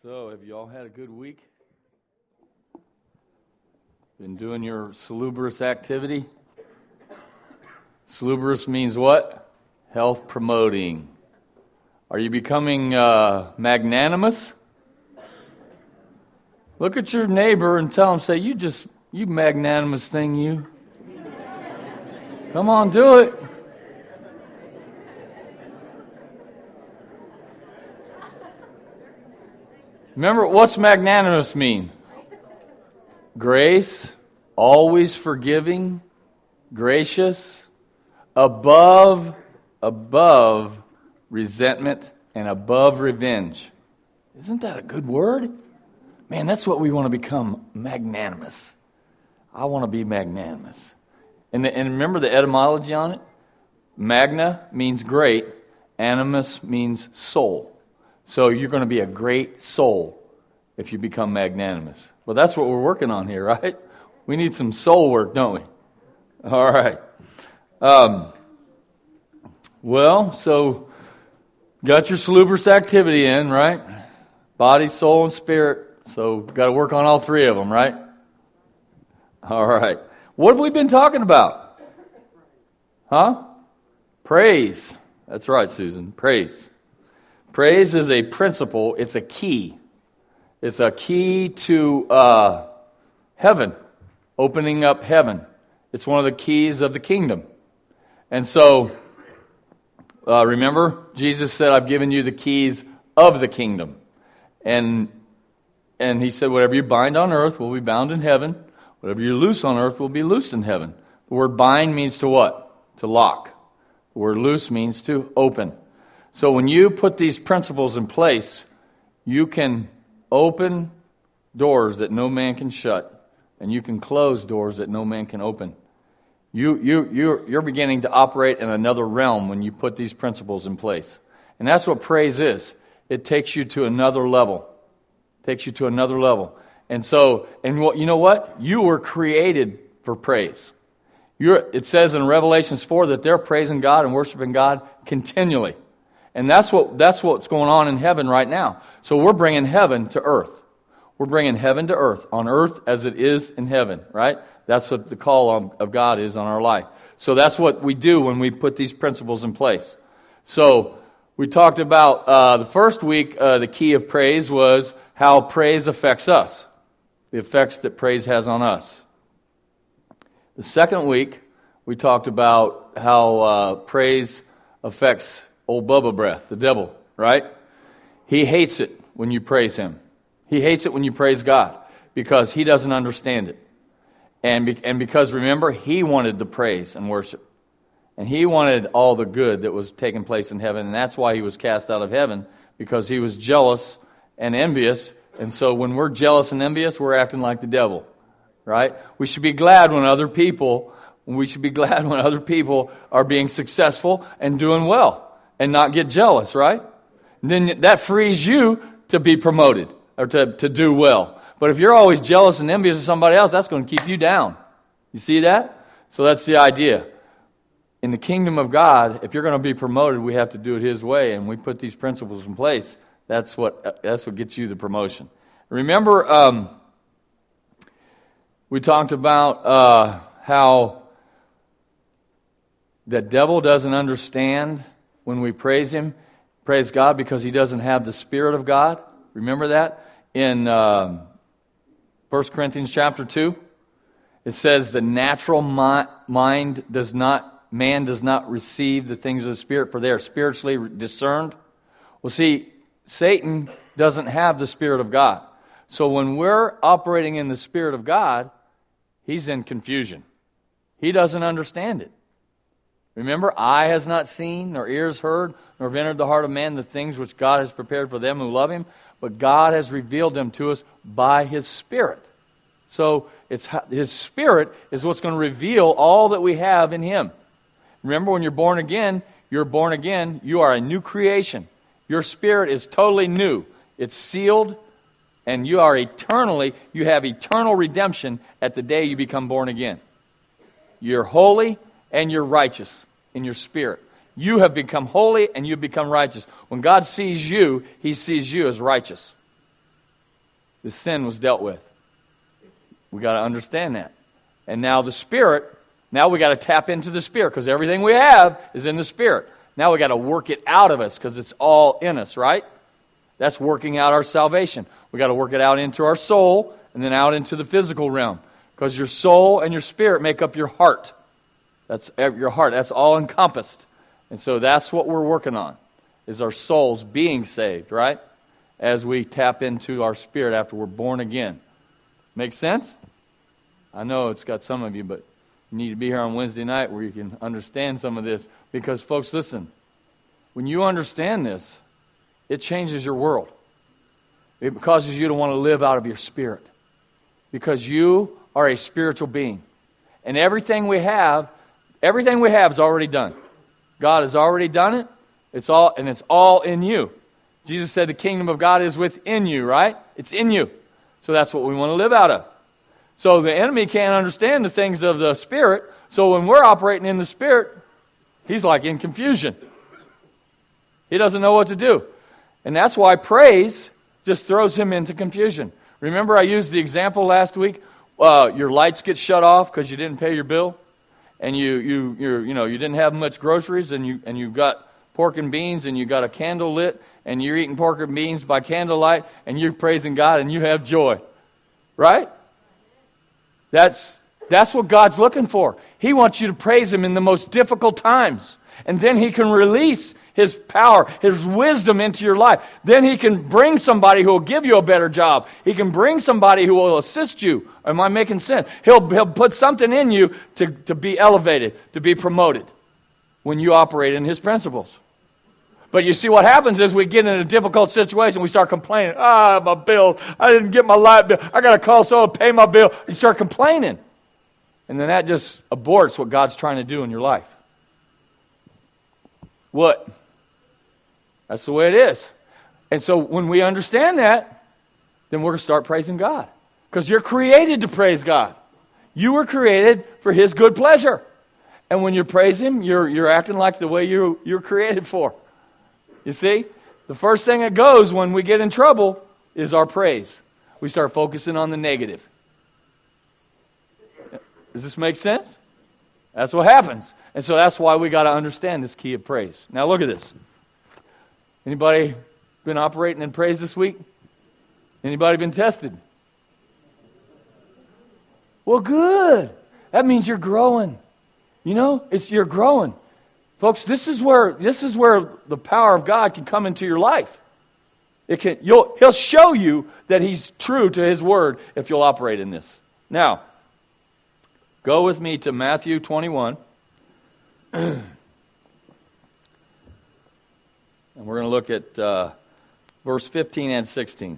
So, have you all had a good week? Been doing your salubrious activity? Salubrious means what? Health promoting. Are you becoming magnanimous? Look at your neighbor and tell him, say, you magnanimous thing, you. Come on, do it. Remember, what's magnanimous mean? Grace, always forgiving, gracious, above resentment, and above revenge. Isn't that a good word? Man, that's what we want to become, magnanimous. I want to be magnanimous. And remember the etymology on it? Magna means great, animus means soul. So you're going to be a great soul if you become magnanimous. Well, that's what we're working on here, right? We need some soul work, don't we? All right. So got your salubrious activity in, right? Body, soul, and spirit. So got to work on all three of them, right? All right. What have we been talking about? Huh? Praise. That's right, Susan. Praise. Praise is a principle. It's a key. It's a key to heaven, opening up heaven. It's one of the keys of the kingdom. And so, remember, Jesus said, I've given you the keys of the kingdom. And he said, whatever you bind on earth will be bound in heaven. Whatever you loose on earth will be loosed in heaven. The word bind means to what? To lock. The word loose means to open. So when you put these principles in place, you can open doors that no man can shut, and you can close doors that no man can open. You're beginning to operate in another realm when you put these principles in place. And that's what praise is. It takes you to another level. Takes you to another level. And you know what? You were created for praise. It says in Revelations 4 that they're praising God and worshiping God continually. And that's what's going on in heaven right now. So we're bringing heaven to earth. We're bringing heaven to earth, on earth as it is in heaven, right? That's what the call of God is on our life. So that's what we do when we put these principles in place. So we talked about the first week, the key of praise was how praise affects us, the effects that praise has on us. The second week, we talked about how praise affects old Bubba Breath, the devil, right? He hates it when you praise him. He hates it when you praise God because he doesn't understand it. And because, remember, he wanted the praise and worship. And he wanted all the good that was taking place in heaven. And that's why he was cast out of heaven, because he was jealous and envious. And so when we're jealous and envious, we're acting like the devil, right? We should be glad when other people are being successful and doing well. And not get jealous, right? And then that frees you to be promoted or to do well. But if you're always jealous and envious of somebody else, that's going to keep you down. You see that? So that's the idea. In the kingdom of God, if you're going to be promoted, we have to do it His way, and we put these principles in place. That's what gets you the promotion. Remember, we talked about how the devil doesn't understand when we praise him, praise God, because he doesn't have the Spirit of God. Remember that? In 1 Corinthians chapter 2, it says the natural man does not receive the things of the Spirit, for they are spiritually discerned. Well, see, Satan doesn't have the Spirit of God. So when we're operating in the Spirit of God, he's in confusion. He doesn't understand it. Remember, eye has not seen, nor ears heard, nor have entered the heart of man the things which God has prepared for them who love Him, but God has revealed them to us by His Spirit. So His Spirit is what's going to reveal all that we have in Him. Remember, when you're born again, you are a new creation. Your spirit is totally new. It's sealed, and you have eternal redemption at the day you become born again. You're holy and you're righteous in your spirit. You have become holy and you've become righteous. When God sees you, He sees you as righteous. the sin was dealt with. We got to understand that. And now the Spirit, now we got to tap into the Spirit, because everything we have is in the Spirit. Now we got to work it out of us, because it's all in us, right? That's working out our salvation. We got to work it out into our soul, and then out into the physical realm. Because your soul and your spirit make up your heart. That's your heart. That's all encompassed. And so that's what we're working on, is our souls being saved, right? As we tap into our spirit after we're born again. Make sense? I know it's got some of you, but you need to be here on Wednesday night where you can understand some of this. Because, folks, listen, when you understand this, it changes your world. It causes you to want to live out of your spirit. Because you are a spiritual being. And everything we have is already done. God has already done it. It's all in you. Jesus said the kingdom of God is within you, right? It's in you. So that's what we want to live out of. So the enemy can't understand the things of the Spirit. So when we're operating in the Spirit, he's like in confusion. He doesn't know what to do. And that's why praise just throws him into confusion. Remember I used the example last week? Your lights get shut off because you didn't pay your bill, and you didn't have much groceries, and you got pork and beans, and you got a candle lit, and you're eating pork and beans by candlelight, and you're praising God, and you have joy, right? That's what God's looking for. He wants you to praise Him in the most difficult times, and then He can release His power, His wisdom into your life. Then He can bring somebody who will give you a better job. He can bring somebody who will assist you. Am I making sense? He'll put something in you to be elevated, to be promoted when you operate in His principles. But you see what happens is we get in a difficult situation, we start complaining. My bill, I didn't get my light bill. I got to call someone to pay my bill. You start complaining. And then that just aborts what God's trying to do in your life. What? That's the way it is. And so when we understand that, then we're going to start praising God. Because you're created to praise God. You were created for His good pleasure. And when you praise Him, you're acting like the way you're created for. You see? The first thing that goes when we get in trouble is our praise. We start focusing on the negative. Does this make sense? That's what happens. And so that's why we got to understand this key of praise. Now look at this. Anybody been operating in praise this week? Anybody been tested? Well, good. That means you're growing. You know, you're growing. Folks, this is where the power of God can come into your life. He'll show you that He's true to His word if you'll operate in this. Now, go with me to Matthew 21. And we're going to look at verse 15 and 16.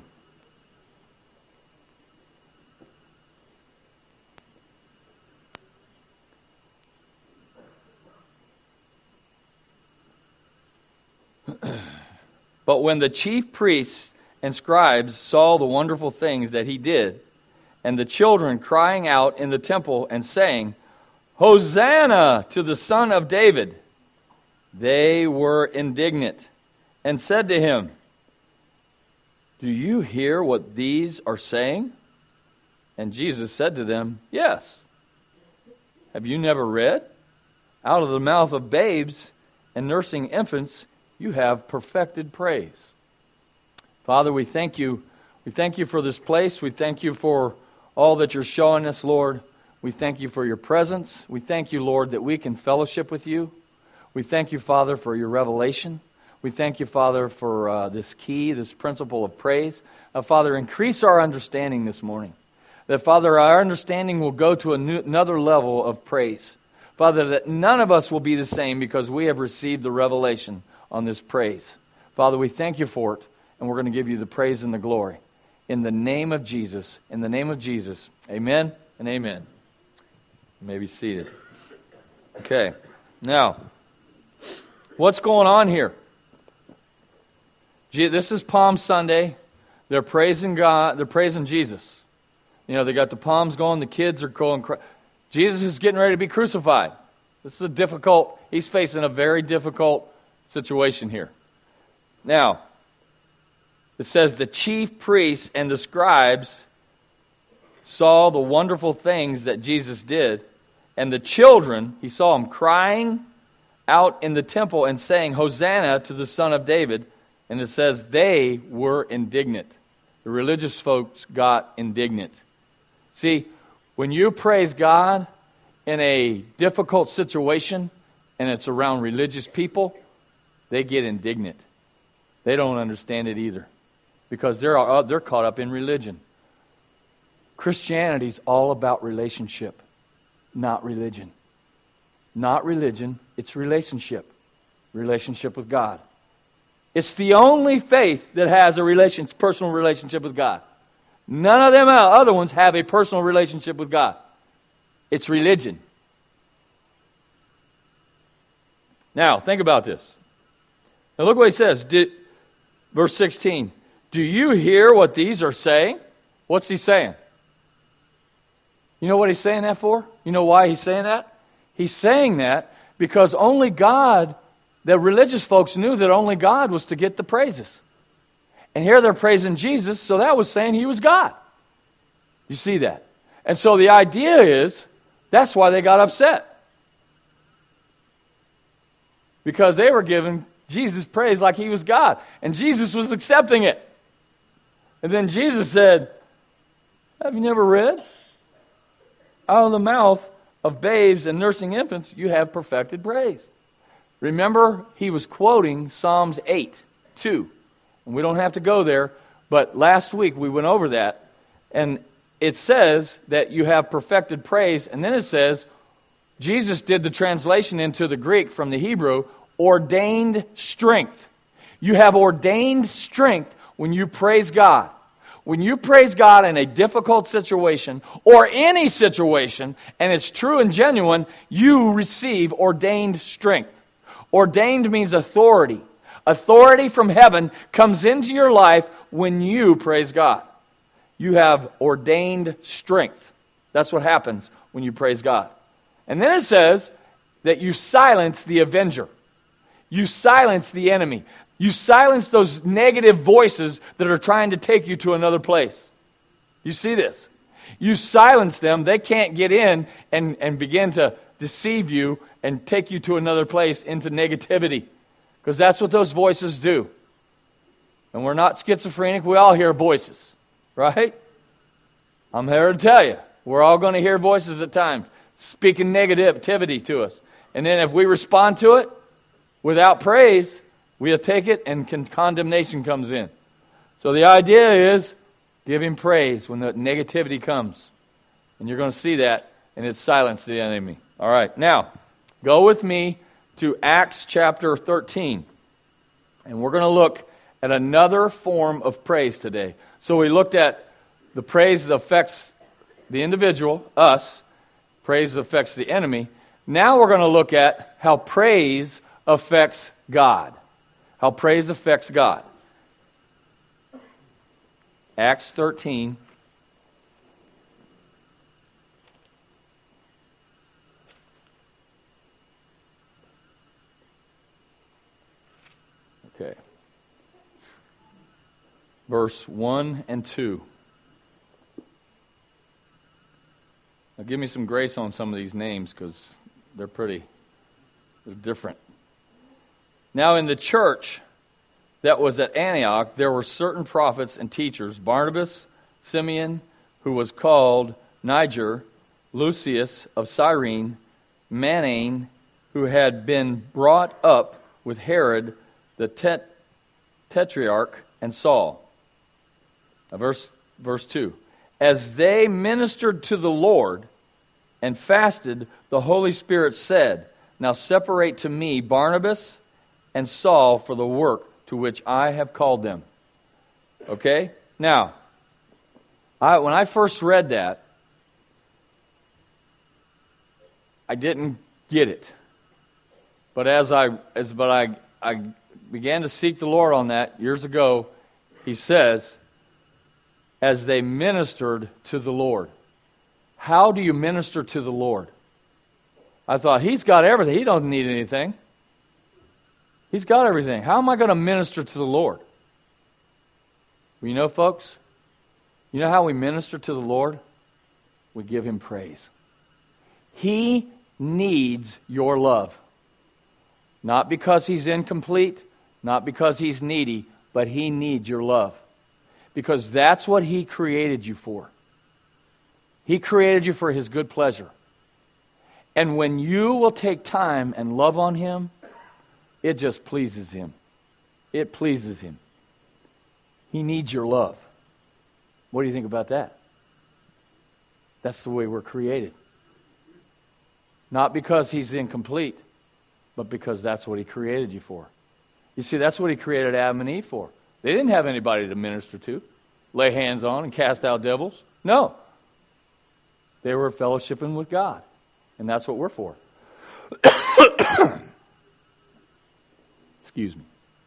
But when the chief priests and scribes saw the wonderful things that He did, and the children crying out in the temple and saying, Hosanna to the Son of David, they were indignant and said to Him, Do you hear what these are saying? And Jesus said to them, Yes. Have you never read? Out of the mouth of babes and nursing infants, you have perfected praise. Father, we thank you. We thank you for this place. We thank you for all that you're showing us, Lord. We thank you for your presence. We thank you, Lord, that we can fellowship with you. We thank you, Father, for your revelation. We thank you, Father, for this key, this principle of praise. Father, increase our understanding this morning. That, Father, our understanding will go to another level of praise. Father, that none of us will be the same because we have received the revelation on this praise. Father, we thank you for it, and we're going to give you the praise and the glory. In the name of Jesus, amen and amen. You may be seated. Okay, now, what's going on here? This is Palm Sunday. They're praising God. They're praising Jesus. You know, they got the palms going. The kids are going. Jesus is getting ready to be crucified. This is he's facing a very difficult situation here. Now, It says, the chief priests and the scribes saw the wonderful things that Jesus did, and the children, he saw them crying out in the temple and saying, Hosanna to the Son of David. And it says they were indignant. The religious folks got indignant. See, when you praise God in a difficult situation and it's around religious people, they get indignant. They don't understand it either because they're caught up in religion. Christianity's all about relationship, not religion. Not religion, it's relationship. Relationship with God. It's the only faith that has a personal relationship with God. None of them other ones have a personal relationship with God. It's religion. Now, think about this. Now look what he says. Verse 16. Do you hear what these are saying? What's he saying? You know what he's saying that for? You know why he's saying that? He's saying that because only God, the religious folks knew that only God was to get the praises. And here they're praising Jesus, so that was saying he was God. You see that? And so the idea is, that's why they got upset. Because they were giving Jesus praise like he was God. And Jesus was accepting it. And then Jesus said, have you never read? Out of the mouth of babes and nursing infants, you have perfected praise. Remember, he was quoting Psalms 8:2. And we don't have to go there, but last week we went over that. And it says that you have perfected praise, and then it says, Jesus did the translation into the Greek from the Hebrew, ordained strength. You have ordained strength when you praise God. When you praise God in a difficult situation or any situation, and it's true and genuine, you receive ordained strength. Ordained means authority. Authority from heaven comes into your life when you praise God. You have ordained strength. That's what happens when you praise God. And then it says that you silence the avenger. You silence the enemy. You silence those negative voices that are trying to take you to another place. You see this? You silence them. They can't get in and begin to deceive you and take you to another place into negativity. Because that's what those voices do. And we're not schizophrenic. We all hear voices. Right? I'm here to tell you. We're all going to hear voices at times speaking negativity to us. And then if we respond to it without praise, we'll take it and condemnation comes in. So the idea is give him praise when the negativity comes. And you're going to see that, and it silences the enemy. All right, now, go with me to Acts chapter 13. And we're going to look at another form of praise today. So we looked at the praise that affects the individual, us. Praise that affects the enemy. Now we're going to look at how praise affects God. How praise affects God. Acts 13. Okay. Verse 1 and 2. Now give me some grace on some of these names because they're different. Now in the church that was at Antioch, there were certain prophets and teachers, Barnabas, Simeon, who was called Niger, Lucius of Cyrene, Manaen, who had been brought up with Herod the Tetrarch, and Saul. Now verse 2. As they ministered to the Lord and fasted, the Holy Spirit said, now separate to me Barnabas and Saul for the work to which I have called them. Okay? Now, when I first read that, I didn't get it. But as I began to seek the Lord on that years ago, he says, as they ministered to the Lord. How do you minister to the Lord? I thought, he's got everything. He doesn't need anything. He's got everything. How am I going to minister to the Lord? Well, you know, folks, you know how we minister to the Lord? We give Him praise. He needs your love. Not because He's incomplete, not because He's needy, but He needs your love. Because that's what He created you for. He created you for His good pleasure. And when you will take time and love on Him, it just pleases Him. It pleases Him. He needs your love. What do you think about that? That's the way we're created. Not because He's incomplete, but because that's what He created you for. You see, that's what He created Adam and Eve for. They didn't have anybody to minister to, lay hands on and cast out devils. No. They were fellowshipping with God. And that's what we're for. Excuse me.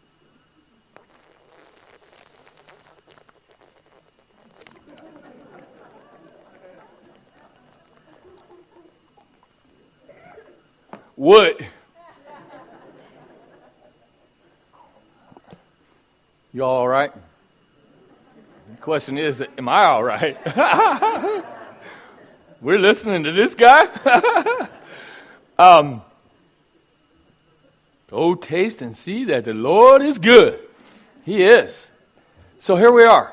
What? You all right? The question is, am I all right? We're listening to this guy? Oh, taste and see that the Lord is good. He is. So here we are.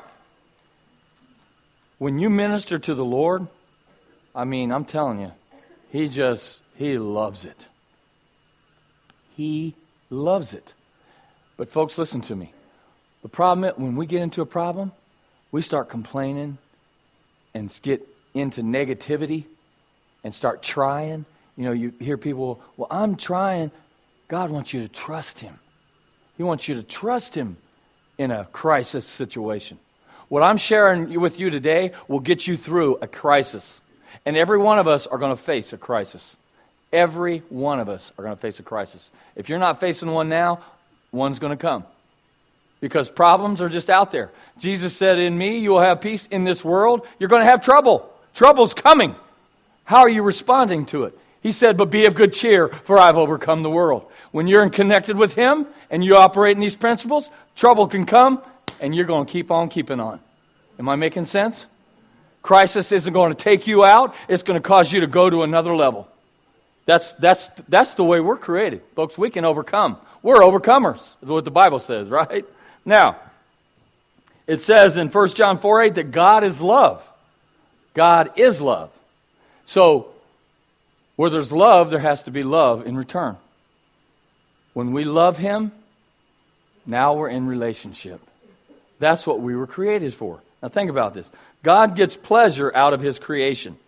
When you minister to the Lord, I mean, I'm telling you, He loves it. He loves it. But folks, listen to me. The problem is, when we get into a problem, we start complaining and get into negativity and start trying. You know, you hear people, well, I'm trying. God wants you to trust Him. He wants you to trust Him in a crisis situation. What I'm sharing with you today will get you through a crisis. And every one of us are going to face a crisis. Every one of us are going to face a crisis. If you're not facing one now, one's going to come. Because problems are just out there. Jesus said, in me you will have peace. In this world, you're going to have trouble. Trouble's coming. How are you responding to it? He said, but be of good cheer, for I've overcome the world. When you're connected with Him and you operate in these principles, trouble can come and you're going to keep on keeping on. Am I making sense? Crisis isn't going to take you out. It's going to cause you to go to another level. That's the way we're created. Folks, we can overcome. We're overcomers, is what the Bible says, right? Now, it says in 1 John 4:8 that God is love. God is love. So, where there's love, there has to be love in return. When we love Him, now we're in relationship. That's what we were created for. Now think about this. God gets pleasure out of His creation.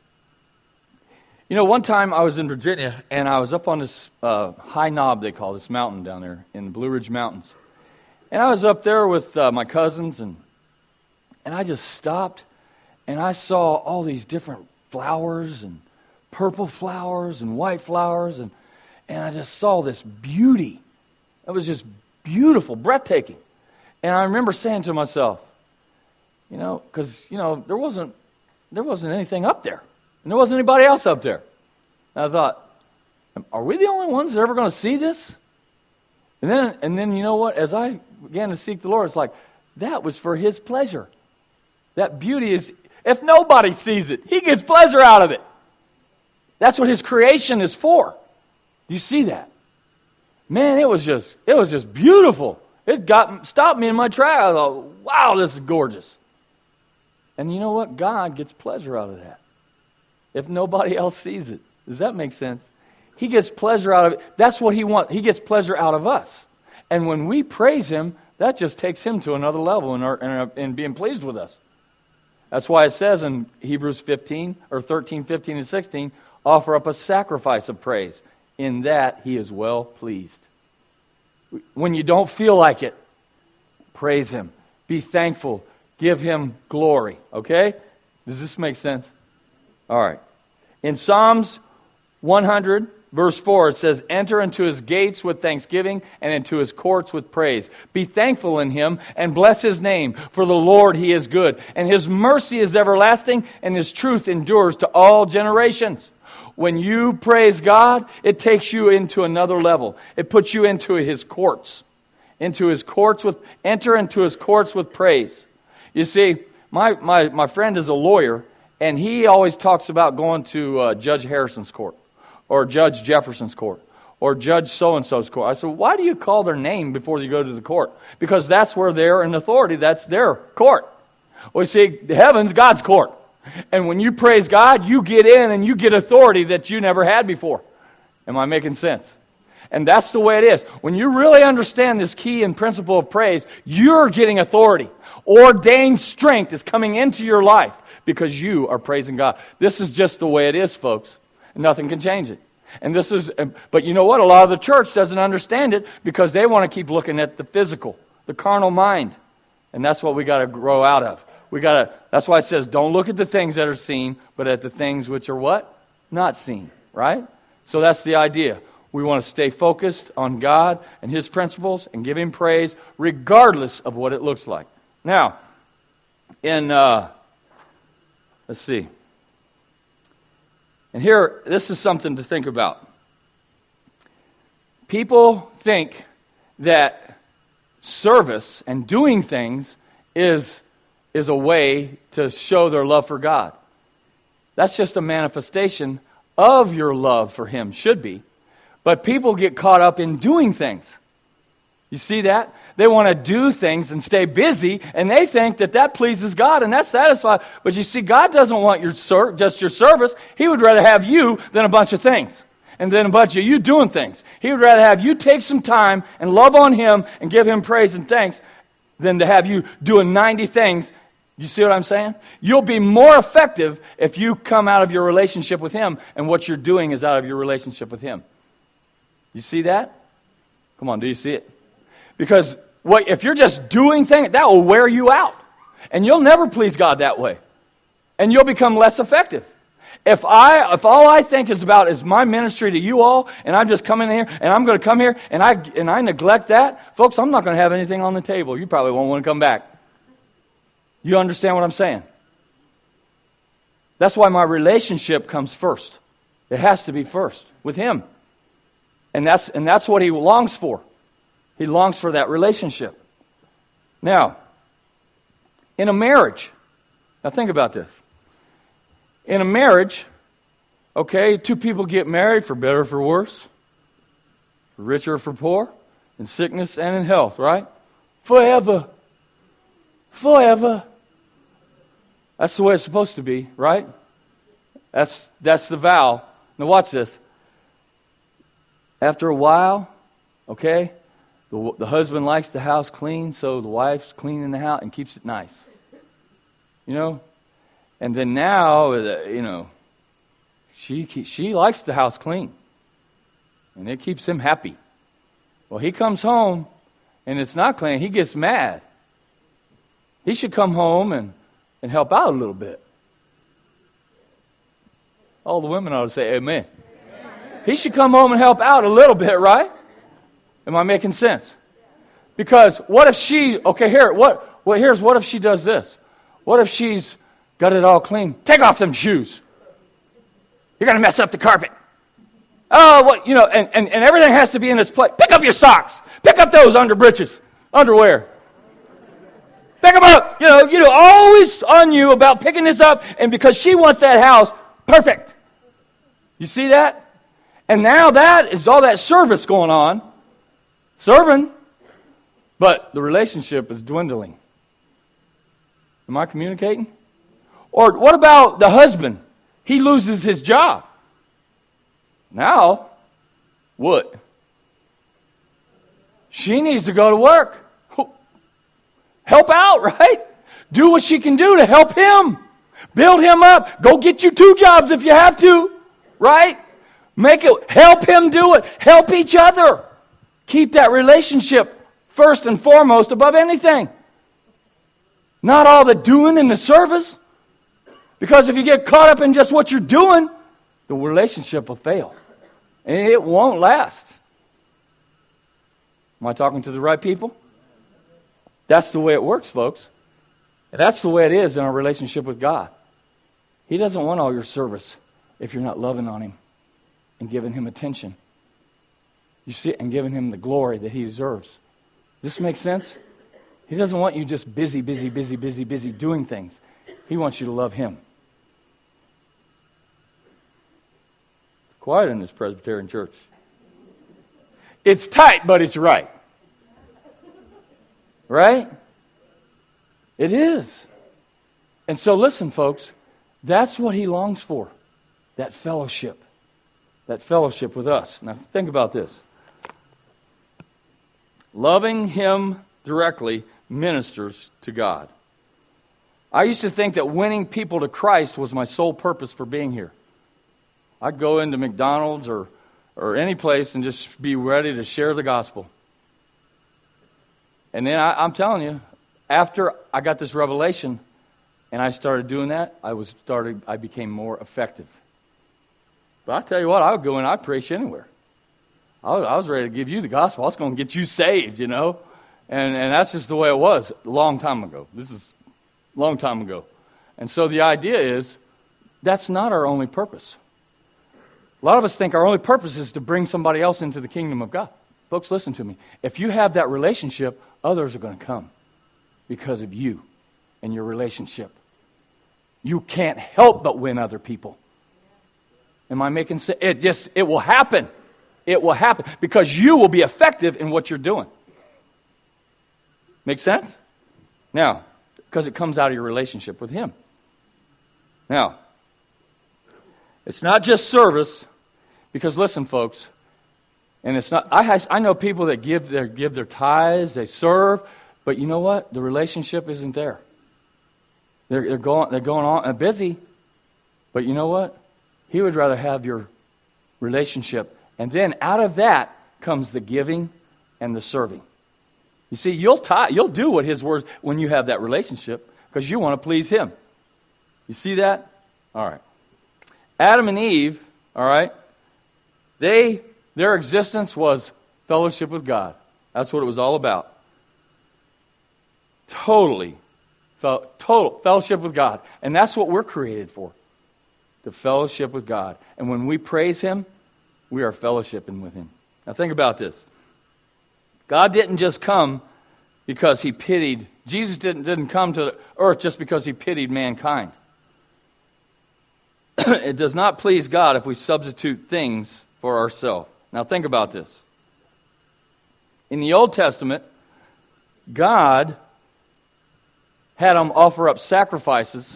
You know, one time I was in Virginia, and I was up on this high knob, they call this mountain down there in the Blue Ridge Mountains. And I was up there with my cousins, and I just stopped, and I saw all these different flowers, and purple flowers, and white flowers, and I just saw this beauty. It was just beautiful, breathtaking. And I remember saying to myself, you know, because, you know, there wasn't anything up there. And there wasn't anybody else up there. And I thought, are we the only ones that are ever going to see this? And then you know what? As I began to seek the Lord, it's like, that was for His pleasure. That beauty is, if nobody sees it, He gets pleasure out of it. That's what His creation is for. You see that? Man, it was just beautiful. It stopped me in my track. I thought, wow, this is gorgeous. And you know what? God gets pleasure out of that. If nobody else sees it. Does that make sense? He gets pleasure out of it. That's what He wants. He gets pleasure out of us. And when we praise Him, that just takes Him to another level in being pleased with us. That's why it says in Hebrews 13, 15, and 16, offer up a sacrifice of praise. In that He is well pleased. When you don't feel like it, praise Him. Be thankful. Give Him glory. Okay? Does this make sense? All right. In Psalms 100, verse 4, it says, enter into His gates with thanksgiving and into His courts with praise. Be thankful in Him and bless His name, for the Lord, He is good. And His mercy is everlasting, and His truth endures to all generations. When you praise God, it takes you into another level. It puts you into His courts. enter into his courts with praise. You see, my friend is a lawyer, and he always talks about going to Judge Harrison's court, or Judge Jefferson's court, or Judge so-and-so's court. I said, why do you call their name before you go to the court? Because that's where they're in authority. That's their court. Well, you see, heaven's God's court. And when you praise God, you get in and you get authority that you never had before. Am I making sense? And that's the way it is. When you really understand this key and principle of praise, you're getting authority. Ordained strength is coming into your life because you are praising God. This is just the way it is, folks. Nothing can change it. But you know what? A lot of the church doesn't understand it because they want to keep looking at the physical, the carnal mind. And that's what we got to grow out of. That's why it says, don't look at the things that are seen, but at the things which are what? Not seen, right? So that's the idea. We want to stay focused on God and His principles and give Him praise regardless of what it looks like. Now, let's see. And here, this is something to think about. People think that service and doing things is a way to show their love for God. That's just a manifestation of your love for Him, should be. But people get caught up in doing things. You see that? They want to do things and stay busy, and they think that pleases God and that's satisfied. But you see, God doesn't want just your service. He would rather have you than a bunch of things. And then a bunch of you doing things. He would rather have you take some time and love on Him and give Him praise and thanks than to have you doing 90 things. You see what I'm saying? You'll be more effective if you come out of your relationship with Him and what you're doing is out of your relationship with Him. You see that? Come on, do you see it? Because if you're just doing things, that will wear you out. And you'll never please God that way. And you'll become less effective. If all I think is about is my ministry to you all, and I'm just coming here, and I'm going to come here, and I neglect that, folks, I'm not going to have anything on the table. You probably won't want to come back. You understand what I'm saying? That's why my relationship comes first. It has to be first with Him. And that's what He longs for. He longs for that relationship. Now, in a marriage, now think about this. In a marriage, okay, two people get married for better or for worse, for richer or for poor, in sickness and in health, right? Forever. Forever. That's the way it's supposed to be, right? That's the vow. Now watch this. After a while, okay, the husband likes the house clean, so the wife's cleaning the house and keeps it nice. You know? And then now, she likes the house clean. And it keeps him happy. Well, he comes home and it's not clean. He gets mad. He should come home and help out a little bit. All the women ought to say amen. He should come home and help out a little bit, right? Am I making sense? Because what if what if she does this? What if she's got it all clean? Take off them shoes. You're going to mess up the carpet. Oh, and everything has to be in its place. Pick up your socks. Pick up those underwear. Pick them up. Always on you about picking this up, and because she wants that house perfect. You see that? And now that is all that service going on. Serving. But the relationship is dwindling. Am I communicating? Or what about the husband? He loses his job. Now, what? She needs to go to work. Help out, right? Do what she can do to help him. Build him up. Go get you 2 jobs if you have to, right? Help him do it. Help each other. Keep that relationship first and foremost above anything. Not all the doing in the service. Because if you get caught up in just what you're doing, the relationship will fail. And it won't last. Am I talking to the right people? That's the way it works, folks. And that's the way it is in our relationship with God. He doesn't want all your service if you're not loving on Him and giving Him attention. You see, and giving Him the glory that He deserves. Does this make sense? He doesn't want you just busy doing things. He wants you to love Him. It's quiet in this Presbyterian church. It's tight, but it's right. Right? It is. And so listen, folks, that's what He longs for. That fellowship. That fellowship with us. Now think about this. Loving Him directly ministers to God. I used to think that winning people to Christ was my sole purpose for being here. I'd go into McDonald's or any place and just be ready to share the gospel. And then I'm telling you, after I got this revelation and I started doing that, I became more effective. But I tell you what, I would go in, I'd preach anywhere. I was ready to give you the gospel. I was going to get you saved, you know. And that's just the way it was a long time ago. This is a long time ago. And so the idea is, that's not our only purpose. A lot of us think our only purpose is to bring somebody else into the kingdom of God. Folks, listen to me. If you have that relationship, others are going to come because of you and your relationship. You can't help but win other people. Am I making sense? It will happen. It will happen because you will be effective in what you're doing. Make sense? Now, because it comes out of your relationship with Him. Now, it's not just service, because listen, folks, and it's not. I know people that give their tithes, they serve, but you know what? The relationship isn't there. They're going on and busy, but you know what? He would rather have your relationship, and then out of that comes the giving and the serving. You see, you'll do what His words when you have that relationship because you want to please Him. You see that? All right. Adam and Eve, all right, their existence was fellowship with God. That's what it was all about. Total fellowship with God. And that's what we're created for. The fellowship with God. And when we praise Him, we are fellowshipping with Him. Now think about this. God didn't just come because He pitied. Jesus didn't come to the earth just because He pitied mankind. It does not please God if we substitute things for ourselves. Now think about this. In the Old Testament, God had them offer up sacrifices,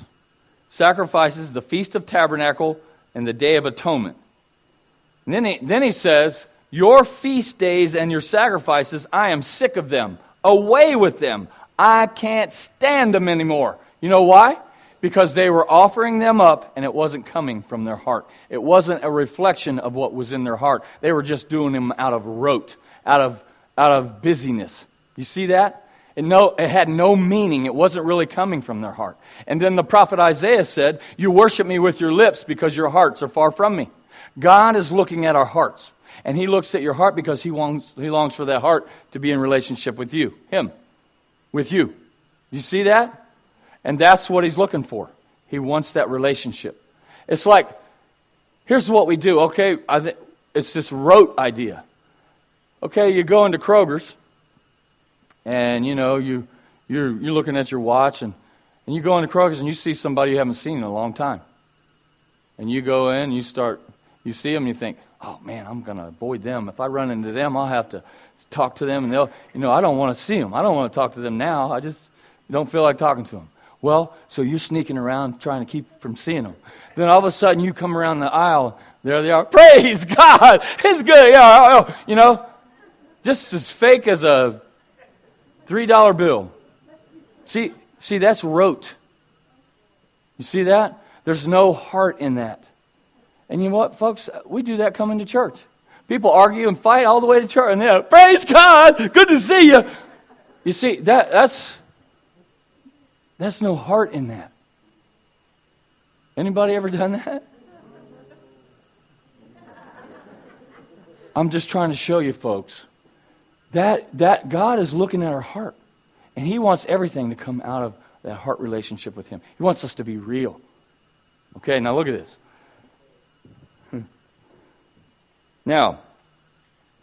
the Feast of Tabernacle, and the Day of Atonement. And then he says, your feast days and your sacrifices, I am sick of them. Away with them. I can't stand them anymore. You know why? Because they were offering them up and it wasn't coming from their heart. It wasn't a reflection of what was in their heart. They were just doing them out of rote, out of busyness. You see that? It had no meaning. It wasn't really coming from their heart. And then the prophet Isaiah said, you worship me with your lips because your hearts are far from me. God is looking at our hearts. And He looks at your heart because He longs for that heart to be in relationship with you. Him. With you. You see that? And that's what He's looking for. He wants that relationship. It's like, here's what we do. Okay, it's this rote idea. Okay, you go into Kroger's, and you know you're looking at your watch, and you go into Kroger's and you see somebody you haven't seen in a long time, and you go in, you see them, and you think, oh man, I'm going to avoid them. If I run into them, I'll have to talk to them, and I don't want to see them. I don't want to talk to them now. I just don't feel like talking to them. Well, so you're sneaking around trying to keep from seeing them. Then all of a sudden you come around the aisle, there they are. Praise God! It's good. Yeah, just as fake as a $3 bill. See, that's rote. You see that? There's no heart in that. And you know what, folks? We do that coming to church. People argue and fight all the way to church, and they're, praise God! Good to see you! You see, that's no heart in that. Anybody ever done that? I'm just trying to show you, folks, that God is looking at our heart. And He wants everything to come out of that heart relationship with Him. He wants us to be real. Okay, now look at this. Now,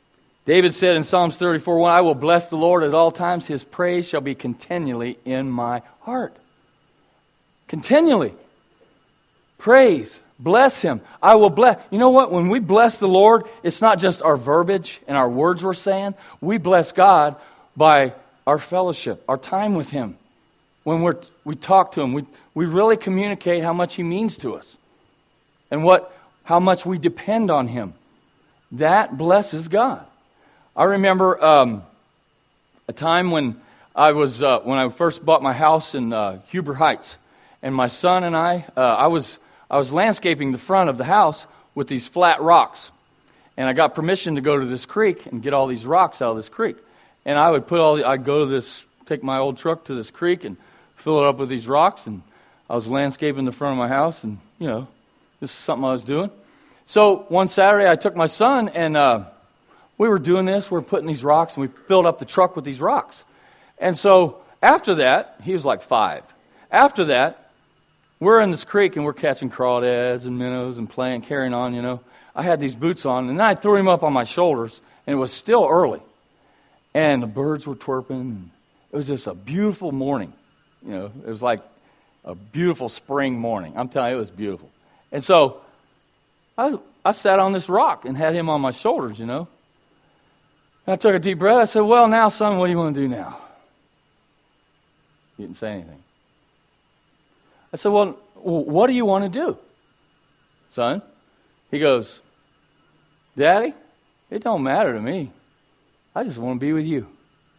David said in Psalms 34:1, I will bless the Lord at all times. His praise shall be continually in my heart. Continually. Praise. Bless Him. I will bless. You know what? When we bless the Lord, it's not just our verbiage and our words we're saying. We bless God by our fellowship, our time with Him. When we talk to Him, we really communicate how much He means to us and how much we depend on Him. That blesses God. I remember a time when when I first bought my house in Huber Heights, and my son and I was landscaping the front of the house with these flat rocks, and I got permission to go to this creek and get all these rocks out of this creek, and I'd go to take my old truck to this creek and fill it up with these rocks, and I was landscaping the front of my house, and this is something I was doing. So one Saturday I took my son and we were doing this. We were putting these rocks, and we filled up the truck with these rocks. And so after that, he was like 5. After that, we're in this creek, and we're catching crawdads and minnows and carrying on, I had these boots on, and then I threw him up on my shoulders, and it was still early. And the birds were chirping. It was just a beautiful morning. It was like a beautiful spring morning. I'm telling you, it was beautiful. And so I sat on this rock and had him on my shoulders, And I took a deep breath. I said, well, now, son, what do you want to do now? He didn't say anything. I said, well, what do you want to do, son? He goes, Daddy, it don't matter to me. I just want to be with you.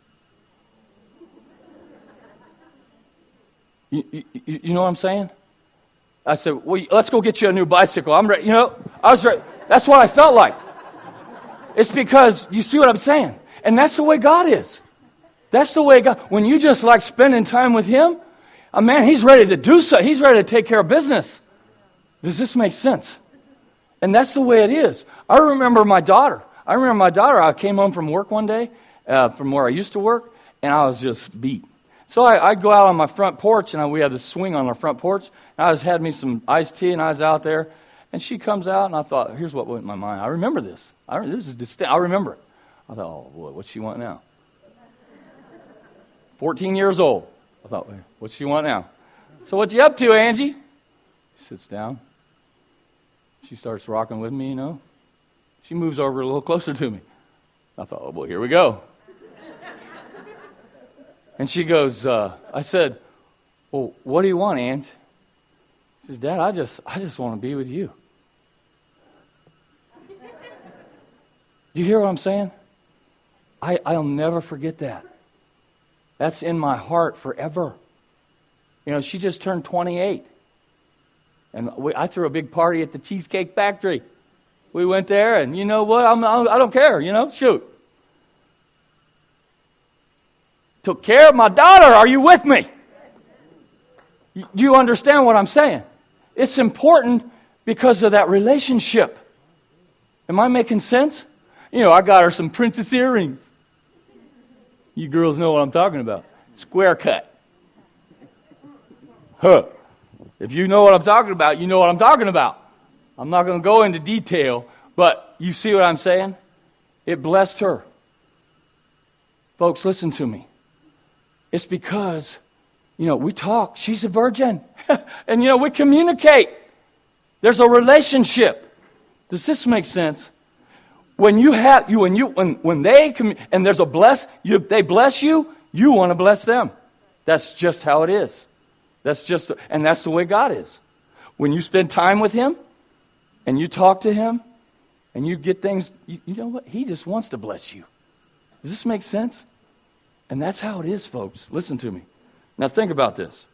You know what I'm saying? I said, well, let's go get you a new bicycle. I'm ready. I was ready. That's what I felt like. It's because, you see what I'm saying? And that's the way God is. That's the way God, when you just like spending time with Him, man, He's ready to do so. He's ready to take care of business. Does this make sense? And that's the way it is. I remember my daughter. I came home from work one day, from where I used to work, and I was just beat. So I go out on my front porch, and we have this swing on our front porch, and I had me some iced tea, and I was out there, and she comes out, and I thought, here's what went in my mind. I remember this. This is distinct. I remember it. I thought, oh, boy, what's she want now? 14 years old. I thought, what's she want now? So what you up to, Angie? She sits down. She starts rocking with me, She moves over a little closer to me. I thought, oh, boy, here we go. And she goes, I said, well, what do you want, Ange? She says, Dad, I just want to be with you. You hear what I'm saying? I'll never forget that. That's in my heart forever. She just turned 28. And I threw a big party at the Cheesecake Factory. We went there, and you know what? I don't care, shoot. Took care of my daughter. Are you with me? Do you understand what I'm saying? It's important because of that relationship. Am I making sense? I got her some princess earrings. You girls know what I'm talking about. Square cut. Huh. If you know what I'm talking about, you know what I'm talking about. I'm not going to go into detail, but you see what I'm saying? It blessed her. Folks, listen to me. It's because, we talk. She's a virgin. And, we communicate. There's a relationship. Does this make sense? When they and there's a they bless you, you want to bless them. That's just how it is. That's the way God is. When you spend time with Him and you talk to Him and you get things, you know what? He just wants to bless you. Does this make sense? And that's how it is, folks. Listen to me. Now think about this.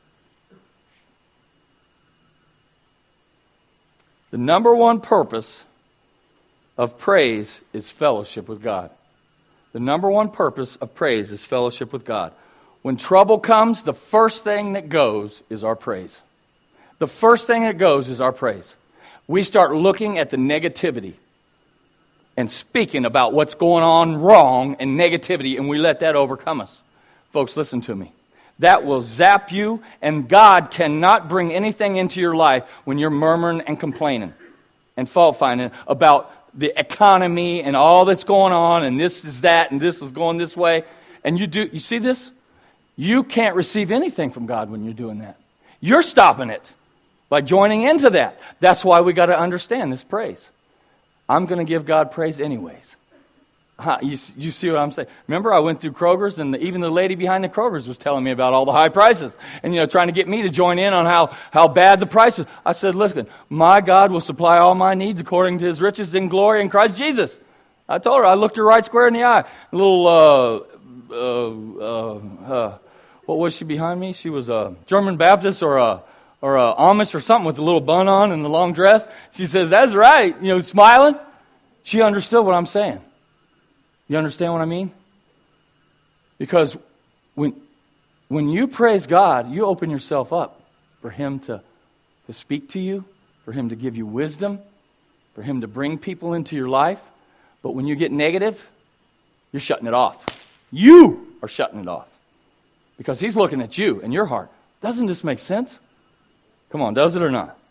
The number one purpose of praise is fellowship with God. The number one purpose of praise is fellowship with God. When trouble comes, the first thing that goes is our praise. The first thing that goes is our praise. We start looking at the negativity and speaking about what's going on wrong and negativity, and we let that overcome us. Folks, listen to me. That will zap you, and God cannot bring anything into your life when you're murmuring and complaining and fault finding about the economy and all that's going on, and this is that, and this is going this way, and you see this? You can't receive anything from God when you're doing that. You're stopping it by joining into that. That's why we got to understand this praise. I'm going to give God praise anyways. You see what I'm saying? Remember, I went through Kroger's, and even the lady behind the Kroger's was telling me about all the high prices, and trying to get me to join in on how bad the prices. I said, listen, my God will supply all my needs according to His riches in glory in Christ Jesus. I told her. I looked her right square in the eye. A little, what was she behind me? She was a German Baptist or a Amish or something with a little bun on and the long dress. She says, "That's right," smiling. She understood what I'm saying. You understand what I mean? Because when you praise God, you open yourself up for Him to speak to you, for Him to give you wisdom, for Him to bring people into your life. But when you get negative, you're shutting it off. You are shutting it off. Because He's looking at you and your heart. Doesn't this make sense? Come on, does it or not?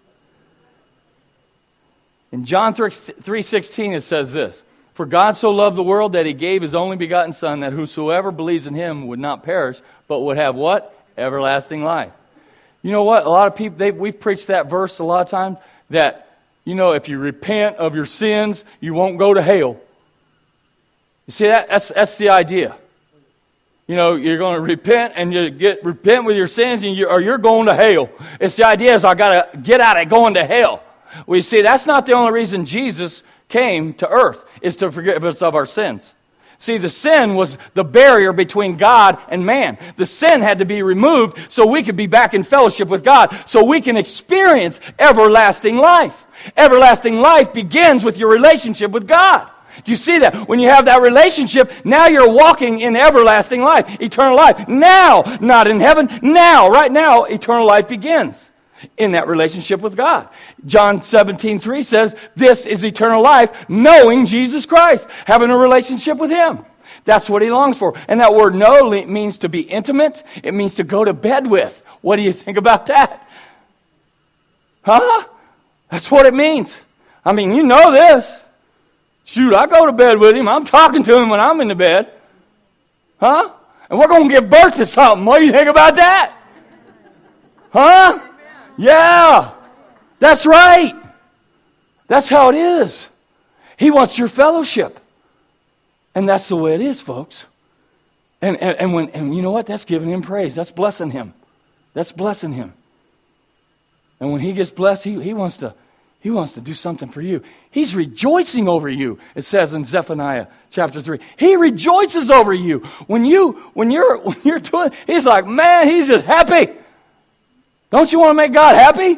In John 3:16 it says this, "For God so loved the world that He gave His only begotten Son, that whosoever believes in Him would not perish, but would have" what? Everlasting life. You know what? A lot of people, we've preached that verse a lot of times, that, if you repent of your sins, you won't go to hell. You see, that's the idea. You're going to repent, and repent with your sins, and you're going to hell. It's the idea is I got to get out of going to hell. Well, you see, that's not the only reason Jesus came to earth, is to forgive us of our sins. See, the sin was the barrier between God and man. The sin had to be removed so we could be back in fellowship with God, so we can experience everlasting life. Everlasting life begins with your relationship with God. Do you see that? When you have that relationship, now you're walking in everlasting life, eternal life. Now, not in heaven. Now, right now, eternal life begins in that relationship with God. John 17:3 says, "This is eternal life, knowing Jesus Christ," having a relationship with Him. That's what He longs for. And that word "know" means to be intimate. It means to go to bed with. What do you think about that? Huh? That's what it means. I mean, you know this. Shoot, I go to bed with Him. I'm talking to Him when I'm in the bed. Huh? And we're going to give birth to something. What do you think about that? Huh? Yeah. That's right. That's how it is. He wants your fellowship. And that's the way it is, folks. And you know what? That's giving Him praise. That's blessing Him. That's blessing Him. And when He gets blessed, He wants to do something for you. He's rejoicing over you. It says in Zephaniah chapter 3. He rejoices over you. When you're doing, He's like, man, He's just happy. Don't you want to make God happy?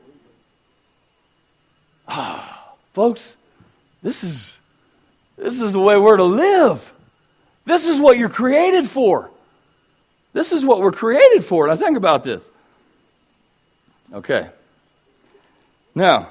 Folks, this is the way we're to live. This is what you're created for. This is what we're created for. Now think about this. Okay. Now,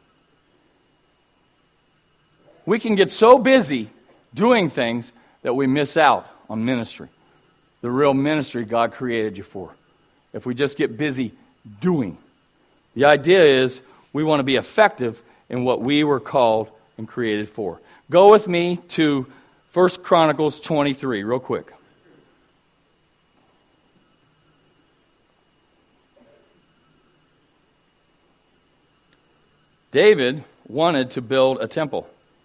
we can get so busy doing things that we miss out on ministry. The real ministry God created you for. If we just get busy doing. The idea is we want to be effective in what we were called and created for. Go with me to 1 Chronicles 23 real quick. David wanted to build a temple.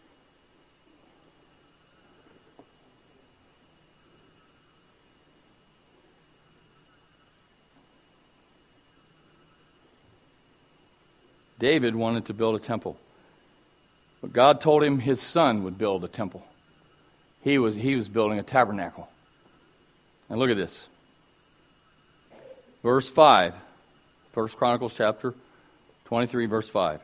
David wanted to build a temple. But God told him his son would build a temple. He was building a tabernacle. And look at this. Verse 5. 1 Chronicles chapter 23, verse 5.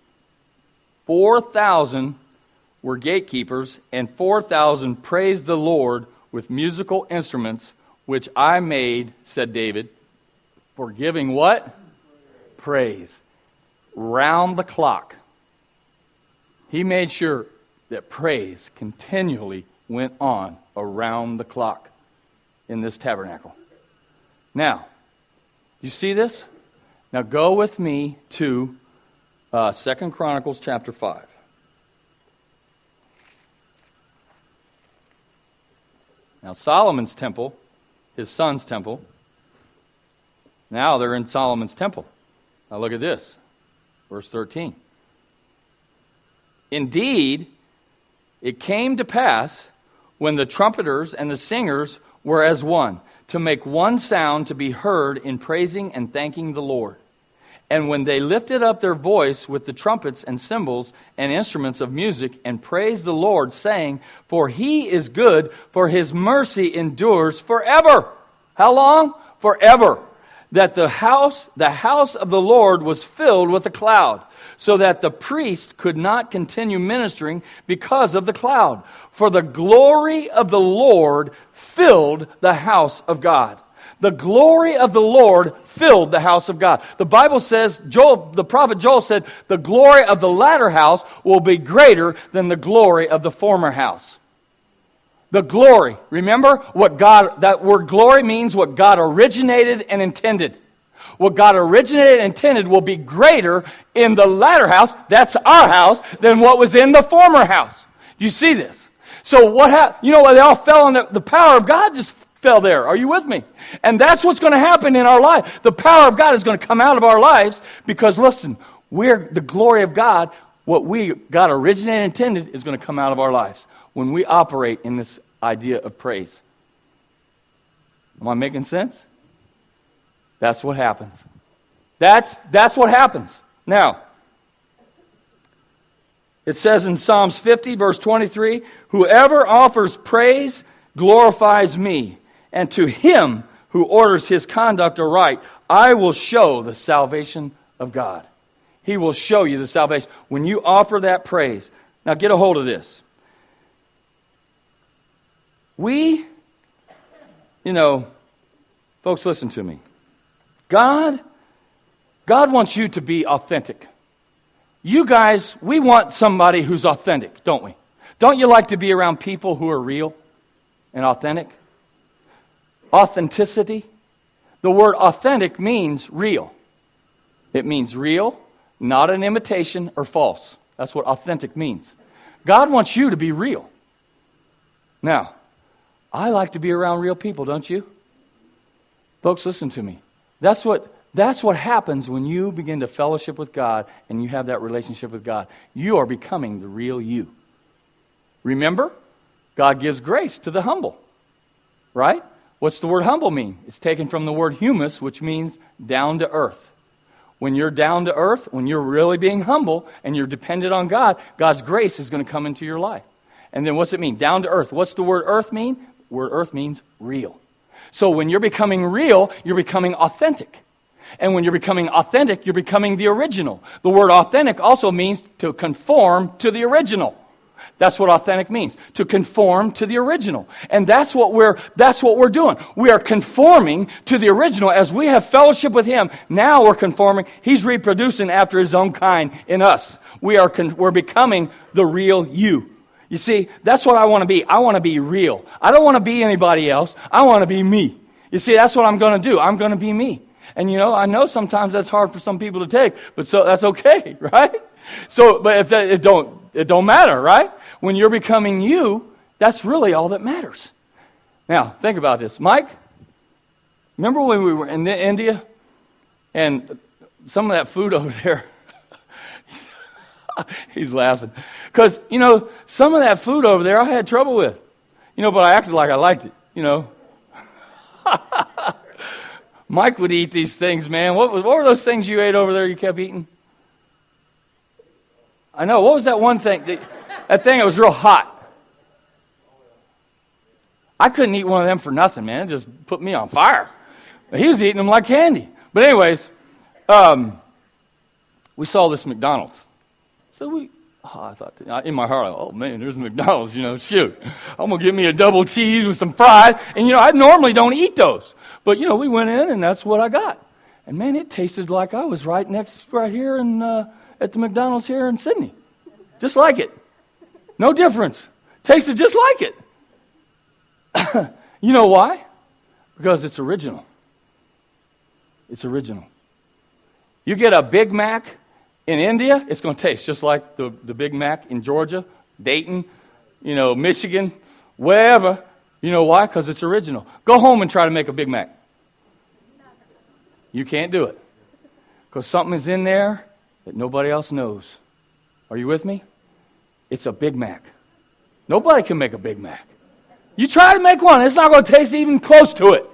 4,000 were gatekeepers, and 4,000 praised the Lord with musical instruments, which I made, said David, for giving what? Praise. Round the clock. He made sure that praise continually went on around the clock in this tabernacle. Now, you see this? Now go with me to 2 Chronicles chapter 5. Now Solomon's temple, his son's temple, now they're in Solomon's temple. Now look at this, verse 13. Indeed, it came to pass when the trumpeters and the singers were as one, to make one sound to be heard in praising and thanking the Lord. And when they lifted up their voice with the trumpets and cymbals and instruments of music and praised the Lord, saying, For he is good, for his mercy endures forever. How long? Forever. That the house of the Lord was filled with a cloud, so that the priest could not continue ministering because of the cloud. For the glory of the Lord filled the house of God. The glory of the Lord filled the house of God. The Bible says, the prophet Joel said, the glory of the latter house will be greater than the glory of the former house. The glory. Remember that word glory means what God originated and intended. What God originated and intended will be greater in the latter house, that's our house, than what was in the former house. You see this? So what happened? You know, they all fell on the power of God just fell there. Are you with me? And that's what's going to happen in our life. The power of God is going to come out of our lives because, listen, we're the glory of God. What God originated and intended is going to come out of our lives when we operate in this idea of praise. Am I making sense? That's what happens. That's what happens. Now, it says in Psalms 50, verse 23, whoever offers praise glorifies me, and to him who orders his conduct aright, I will show the salvation of God. He will show you the salvation. When you offer that praise, now get a hold of this. Folks, listen to me. God wants you to be authentic. You guys, we want somebody who's authentic, don't we? Don't you like to be around people who are real and authentic? Authenticity. The word authentic means real. It means real, not an imitation or false. That's what authentic means. God wants you to be real. Now, I like to be around real people, don't you? Folks, listen to me. That's what happens when you begin to fellowship with God and you have that relationship with God. You are becoming the real you. Remember, God gives grace to the humble. Right? What's the word humble mean? It's taken from the word humus, which means down to earth. When you're down to earth, when you're really being humble and you're dependent on God, God's grace is going to come into your life. And then what's it mean? Down to earth. What's the word earth mean? The word earth means real. So when you're becoming real, you're becoming authentic. And when you're becoming authentic, you're becoming the original. The word authentic also means to conform to the original. That's what authentic means, to conform to the original. And that's what we're doing. We are conforming to the original. As we have fellowship with Him, now we're conforming. He's reproducing after His own kind in us. We're becoming the real you. You see, that's what I want to be. I want to be real. I don't want to be anybody else. I want to be me. You see, that's what I'm going to do. I'm going to be me. And I know sometimes that's hard for some people to take, but so that's okay, right? So, but it don't matter, right? When you're becoming you, that's really all that matters. Now, think about this. Mike, remember when we were in India and some of that food over there, he's laughing. Because, some of that food over there I had trouble with. But I acted like I liked it, Mike would eat these things, man. What were those things you ate over there you kept eating? I know. What was that one thing? That thing that was real hot. I couldn't eat one of them for nothing, man. It just put me on fire. He was eating them like candy. But anyways, we saw this McDonald's. So I thought, in my heart, oh man, there's McDonald's, shoot. I'm going to get me a double cheese with some fries. And, I normally don't eat those. But, we went in and that's what I got. And man, it tasted like I was right here at the McDonald's here in Sydney. Just like it. No difference. Tasted just like it. You know why? Because it's original. It's original. You get a Big Mac in India, it's going to taste just like the Big Mac in Georgia, Dayton, Michigan, wherever. You know why? Because it's original. Go home and try to make a Big Mac. You can't do it. Because something is in there that nobody else knows. Are you with me? It's a Big Mac. Nobody can make a Big Mac. You try to make one, it's not going to taste even close to it.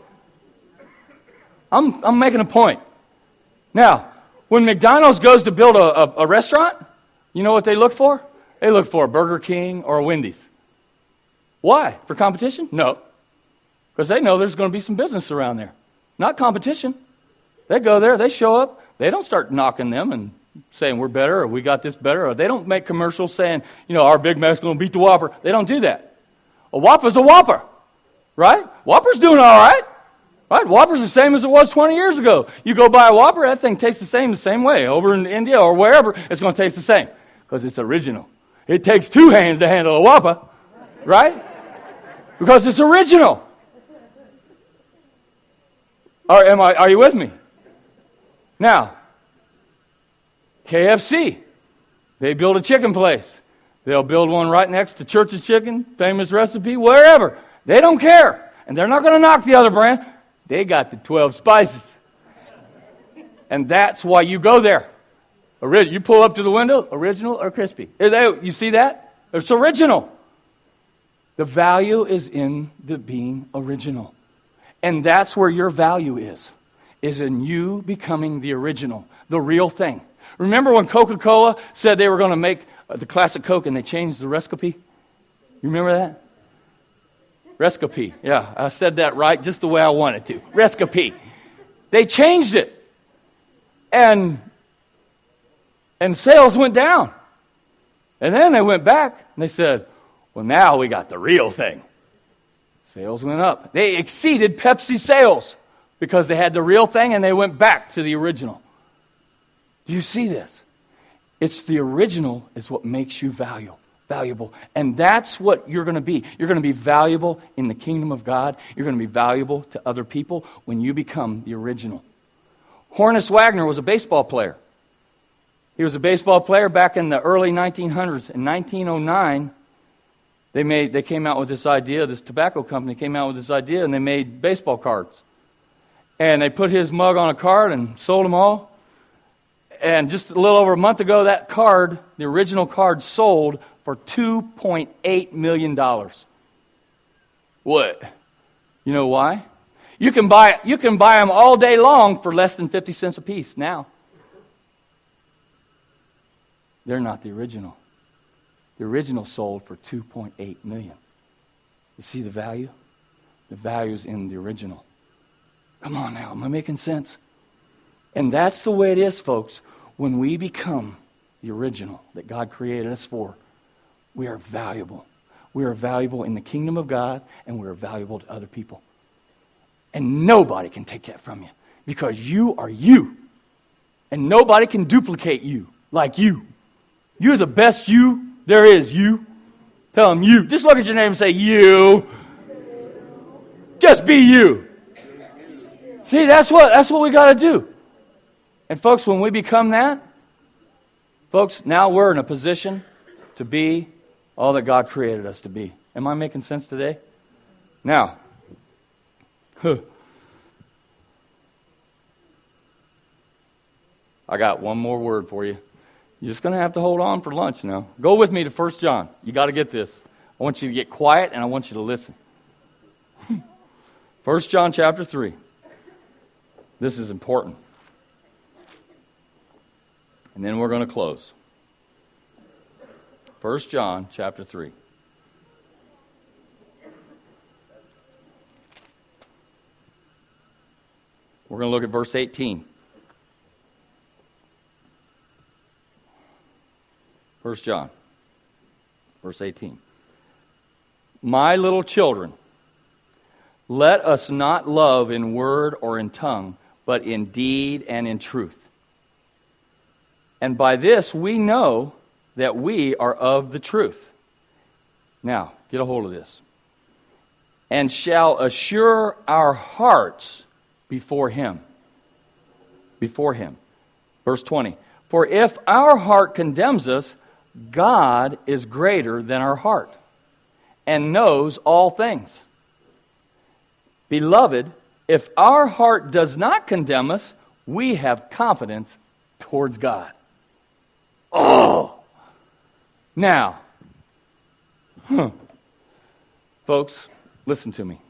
I'm making a point. Now, when McDonald's goes to build a restaurant, you know what they look for? They look for a Burger King or a Wendy's. Why? For competition? No. Because they know there's going to be some business around there. Not competition. They go there, they show up, they don't start knocking them and saying we're better or we got this better, or they don't make commercials saying, our Big Mac's going to beat the Whopper. They don't do that. A Whopper's a Whopper, right? Whopper's doing all right, right? Whopper's the same as it was 20 years ago. You go buy a Whopper, that thing tastes the same way. Over in India or wherever, it's going to taste the same because it's original. It takes two hands to handle a Whopper, right? Because it's original. Are you with me? Now, KFC, they build a chicken place. They'll build one right next to Church's Chicken, famous recipe, wherever. They don't care. And they're not going to knock the other brand. They got the 12 spices. And that's why you go there. You pull up to the window, original or crispy. You see that? It's original. The value is in the being original. And that's where your value is in you becoming the original, the real thing. Remember when Coca-Cola said they were going to make the classic Coke and they changed the recipe? You remember that? Recipe. Yeah, I said that right just the way I wanted to. Recipe. They changed it. And sales went down. And then they went back and they said, well, now we got the real thing. Sales went up. They exceeded Pepsi sales because they had the real thing and they went back to the original. Do you see this? It's the original is what makes you valuable. And that's what you're going to be. You're going to be valuable in the kingdom of God. You're going to be valuable to other people when you become the original. Honus Wagner was a baseball player. He was a baseball player back in the early 1900s. In 1909, they came out with this idea, this tobacco company came out with this idea, and they made baseball cards. And they put his mug on a card and sold them all. And just a little over a month ago, that card, the original card, sold for $2.8 million. What? You know why? You can buy them all day long for less than 50 cents a piece now. They're not the original. The original sold for $2.8 million. You see the value? The value's in the original. Come on now, am I making sense? And that's the way it is, folks. When we become the original that God created us for, we are valuable. We are valuable in the kingdom of God, and we are valuable to other people. And nobody can take that from you because you are you. And nobody can duplicate you like you. You're the best you there is, you. Tell them you. Just look at your name and say, you. Just be you. See, that's what we got to do. And folks, when we become that, folks, now we're in a position to be all that God created us to be. Am I making sense today? Now, I got one more word for you. You're just going to have to hold on for lunch now. Go with me to 1 John. You got to get this. I want you to get quiet and I want you to listen. 1 John chapter 3. This is important. And then we're going to close. 1 John chapter 3. We're going to look at verse 18. 1 John, verse 18. My little children, let us not love in word or in tongue, but in deed and in truth. And by this we know that we are of the truth. Now, get a hold of this. And shall assure our hearts before Him. Before Him. Verse 20. For if our heart condemns us, God is greater than our heart and knows all things. Beloved, if our heart does not condemn us, we have confidence towards God. Oh! Now, folks, listen to me.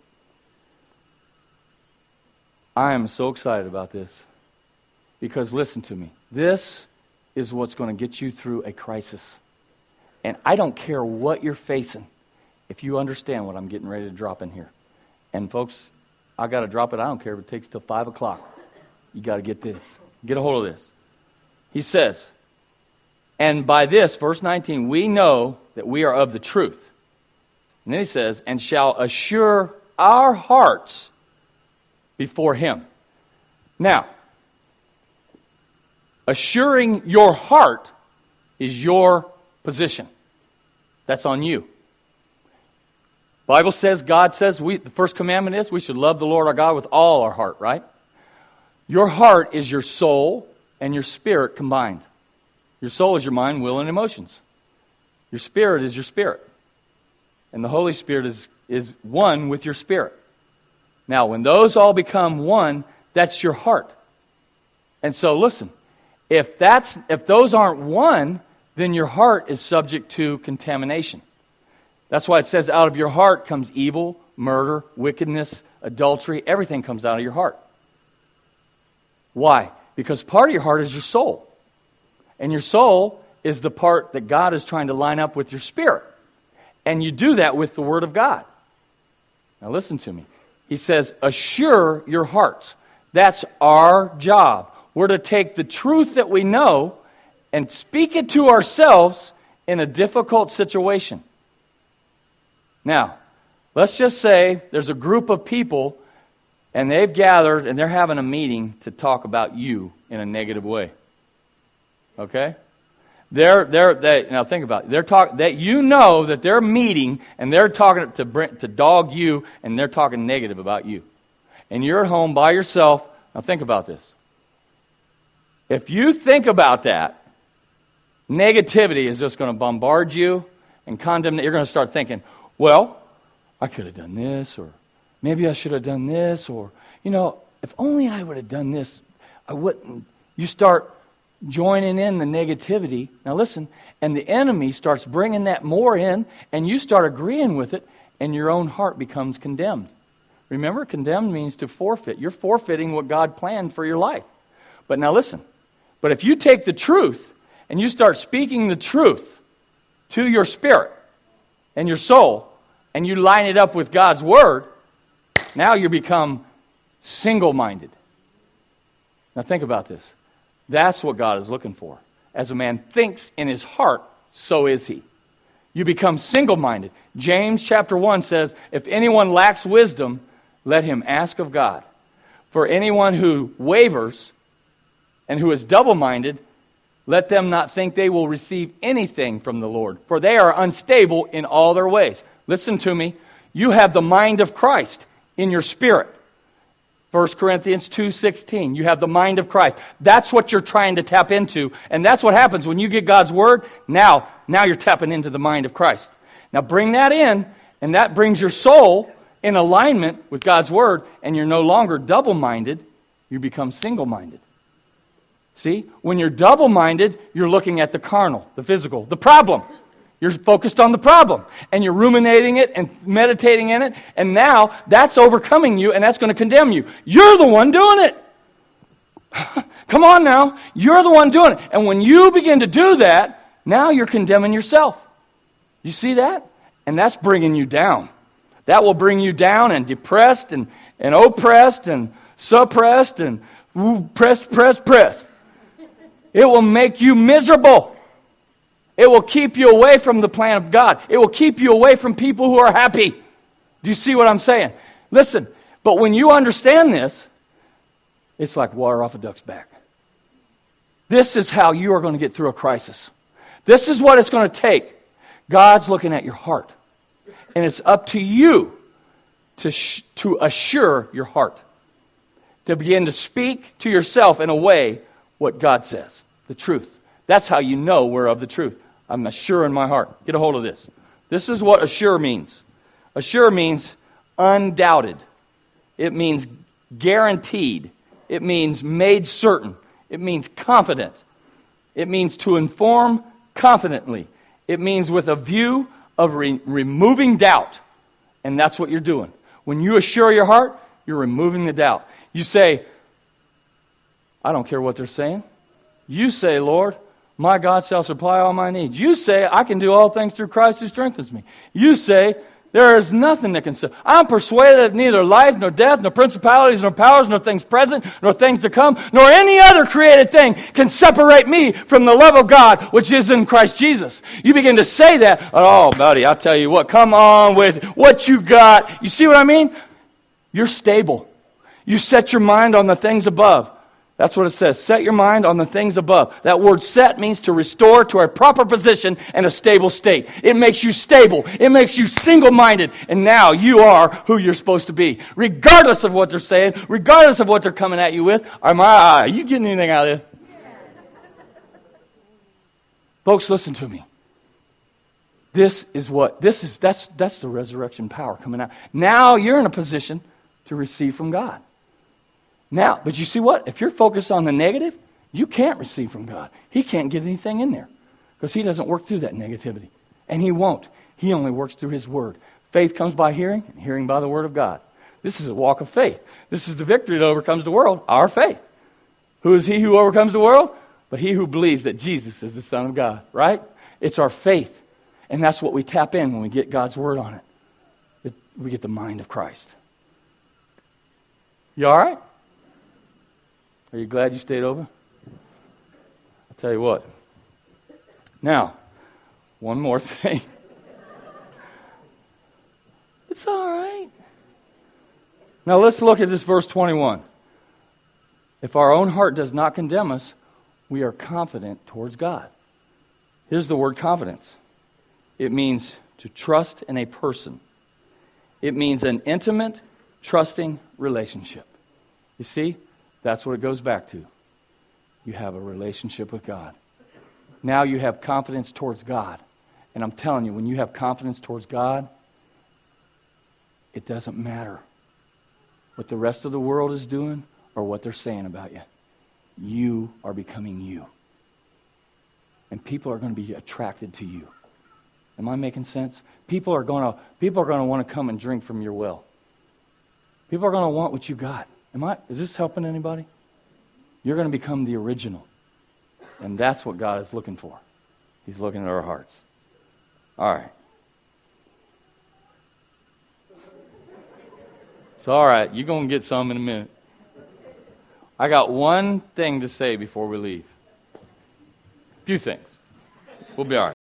I am so excited about this. Because listen to me. This is what's going to get you through a crisis. And I don't care what you're facing if you understand what I'm getting ready to drop in here. And folks, I got to drop it. I don't care if it takes till 5 o'clock. You got to get this. Get a hold of this. He says, and by this, verse 19, we know that we are of the truth. And then he says, and shall assure our hearts before him. Now, assuring your heart is your position. That's on you. Bible says, God says, the first commandment is we should love the Lord our God with all our heart, right? Your heart is your soul and your spirit combined. Your soul is your mind, will, and emotions. Your spirit is your spirit. And the Holy Spirit is one with your spirit. Now, when those all become one, that's your heart. And so, listen, if those aren't one, then your heart is subject to contamination. That's why it says out of your heart comes evil, murder, wickedness, adultery. Everything comes out of your heart. Why? Because part of your heart is your soul. And your soul is the part that God is trying to line up with your spirit. And you do that with the Word of God. Now listen to me. He says, assure your hearts. That's our job. We're to take the truth that we know and speak it to ourselves in a difficult situation. Now, let's just say there's a group of people and they've gathered and they're having a meeting to talk about you in a negative way. Okay? Now think about it. They're talking that you know that they're meeting and they're talking to dog you and they're talking negative about you. And you're at home by yourself. Now think about this. If you think about that, negativity is just going to bombard you and condemn. You're going to start thinking, well, I could have done this, or maybe I should have done this, or, if only I would have done this, I wouldn't. You start joining in the negativity. Now listen, and the enemy starts bringing that more in, and you start agreeing with it, and your own heart becomes condemned. Remember, condemned means to forfeit. You're forfeiting what God planned for your life. But now listen, but if you take the truth and you start speaking the truth to your spirit and your soul, and you line it up with God's Word, now you become single-minded. Now think about this. That's what God is looking for. As a man thinks in his heart, so is he. You become single-minded. James chapter 1 says, if anyone lacks wisdom, let him ask of God. For anyone who wavers and who is double-minded, let them not think they will receive anything from the Lord, for they are unstable in all their ways. Listen to me. You have the mind of Christ in your spirit. 1 Corinthians 2:16. You have the mind of Christ. That's what you're trying to tap into. And that's what happens when you get God's Word. Now you're tapping into the mind of Christ. Now bring that in, and that brings your soul in alignment with God's Word, and you're no longer double-minded. You become single-minded. See? When you're double-minded, you're looking at the carnal, the physical, the problem. You're focused on the problem, and you're ruminating it and meditating in it, and now that's overcoming you, and that's going to condemn you. You're the one doing it. Come on now. You're the one doing it. And when you begin to do that, now you're condemning yourself. You see that? And that's bringing you down. That will bring you down and depressed and oppressed and suppressed and pressed. It will make you miserable. It will keep you away from the plan of God. It will keep you away from people who are happy. Do you see what I'm saying? Listen, but when you understand this, it's like water off a duck's back. This is how you are going to get through a crisis. This is what it's going to take. God's looking at your heart. And it's up to you to assure your heart. To begin to speak to yourself in a way what God says. The truth. That's how you know we're of the truth. I'm assure in my heart. Get a hold of this. This is what assure means. Assure means undoubted. It means guaranteed. It means made certain. It means confident. It means to inform confidently. It means with a view of removing doubt. And that's what you're doing. When you assure your heart, you're removing the doubt. You say, I don't care what they're saying. You say, Lord, my God shall supply all my needs. You say, I can do all things through Christ who strengthens me. You say, there is nothing that can save. I'm persuaded that neither life, nor death, nor principalities, nor powers, nor things present, nor things to come, nor any other created thing can separate me from the love of God, which is in Christ Jesus. You begin to say that. Oh, buddy, I'll tell you what. Come on with what you got. You see what I mean? You're stable. You set your mind on the things above. That's what it says. Set your mind on the things above. That word set means to restore to a proper position and a stable state. It makes you stable. It makes you single-minded. And now you are who you're supposed to be. Regardless of what they're saying, regardless of what they're coming at you with. Are you getting anything out of this? Folks, listen to me. That's the resurrection power coming out. Now you're in a position to receive from God. Now, but you see what? If you're focused on the negative, you can't receive from God. He can't get anything in there because He doesn't work through that negativity. And He won't. He only works through His Word. Faith comes by hearing, and hearing by the Word of God. This is a walk of faith. This is the victory that overcomes the world, our faith. Who is he who overcomes the world? But he who believes that Jesus is the Son of God, right? It's our faith. And that's what we tap in when we get God's Word on it. We get the mind of Christ. You all right? Are you glad you stayed over? I'll tell you what. Now, one more thing. It's all right. Now let's look at this verse 21. If our own heart does not condemn us, we are confident towards God. Here's the word confidence. It means to trust in a person. It means an intimate, trusting relationship. You see? That's what it goes back to. You have a relationship with God. Now you have confidence towards God. And I'm telling you, when you have confidence towards God, it doesn't matter what the rest of the world is doing or what they're saying about you. You are becoming you. And people are going to be attracted to you. Am I making sense? People are going to want to come and drink from your well. People are going to want what you got. Is this helping anybody? You're going to become the original. And that's what God is looking for. He's looking at our hearts. All right. It's all right. You're going to get some in a minute. I got one thing to say before we leave. A few things. We'll be all right.